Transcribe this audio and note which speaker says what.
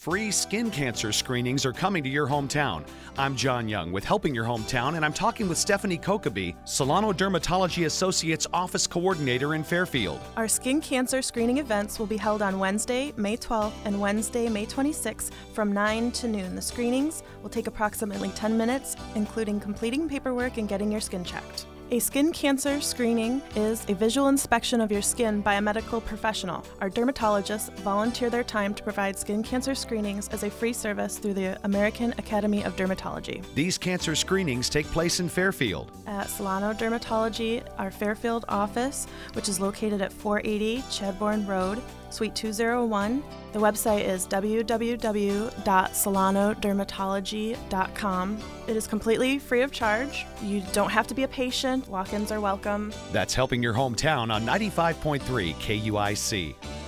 Speaker 1: Free skin cancer screenings are coming to your hometown. I'm John Young with Helping Your Hometown, and I'm talking with Stephanie Kokaby, Solano Dermatology Associates Office Coordinator in Fairfield.
Speaker 2: Our skin cancer screening events will be held on Wednesday, May 12th and Wednesday, May 26th from 9 to noon. The screenings will take approximately 10 minutes, including completing paperwork and getting your skin checked. A skin cancer screening is a visual inspection of your skin by a medical professional. Our dermatologists volunteer their time to provide skin cancer screenings as a free service through the American Academy of Dermatology.
Speaker 1: These cancer screenings take place in Fairfield.
Speaker 2: At Solano Dermatology, our Fairfield office, which is located at 480 Chadbourne Road, Suite 201. The website is www.solanodermatology.com. It is completely free of charge. You don't have to be a patient. Walk-ins are welcome.
Speaker 1: That's Helping Your Hometown on 95.3 KUIC.